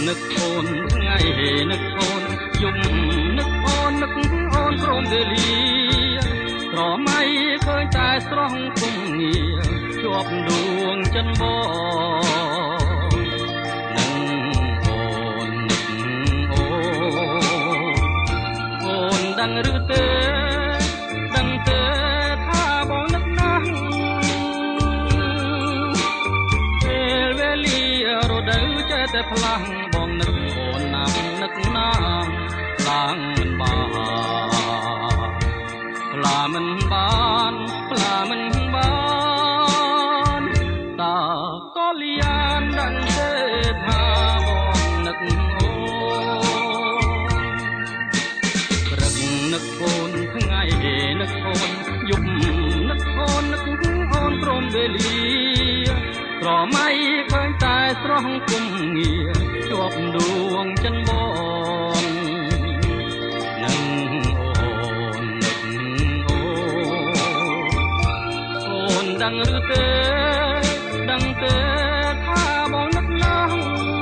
នឹកអូនថ្ងៃនឹកអូនយំនឹកអូនព្រមវេលាក្រមៃឃើញតែស្រស់គុំងារជាប់ដួងចិនបងនឹងអូននឹកអូនដឹងឬទេដឹងទេថាបងនឹកណាស់ពេលវេលារដូវចេះតែផ្លាស់បងនឹកអូនណាស់នឹកណាស់ខ្លាំងមិនមិនបានតើក៏លៀនដឹងទេថាបងនឹកអូនព្រឹកនឹកអូនថ្ងៃនឹកអូនយប់នឹកអូនព្រមវេលាក្រមៃឃើញតែស្រស់គុំងារជាប់ដួងចិនបងនឹងដឹងឬទេដឹងទេថាបងនឹកណាស់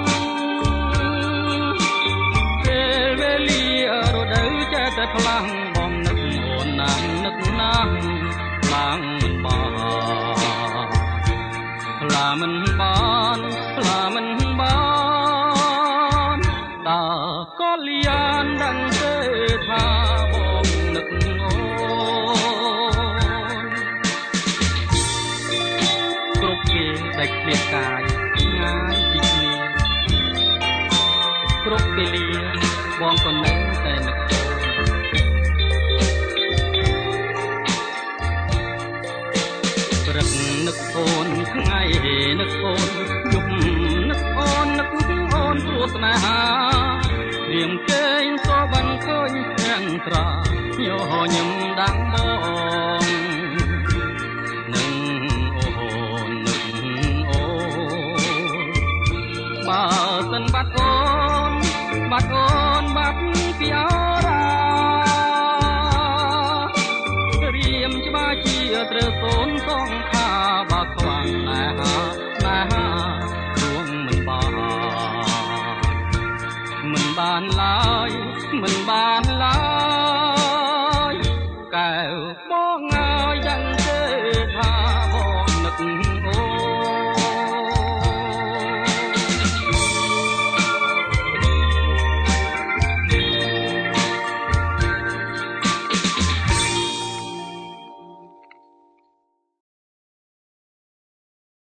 ពេលវេលារដូវចេះតែផ្លាំងបងនឹកអូនណាស់នឹកណាស់ខ្លាំងមិនបានតើក៏លៀនដឹងទេថាបងនឹកដាច់ឃ្លាតកាយងាយពីគ្នាគ្រប់ពេលលាបងក៏នៅតែនឹកព្រឹកនឹកអូនថ្ងៃនឹកអូនយប់នឹកអូនព្រោះស្នេហារៀងគេងក៏បានឃើញទាំងត្រាញញឹមដាំងបងបើសិនបាត់អូនបាត់ពីអរារៀមច្បាស់ជាត្រូវសូនសងខាបើខ្វាំងណែហារួងមិនបានឡើយមិនបាន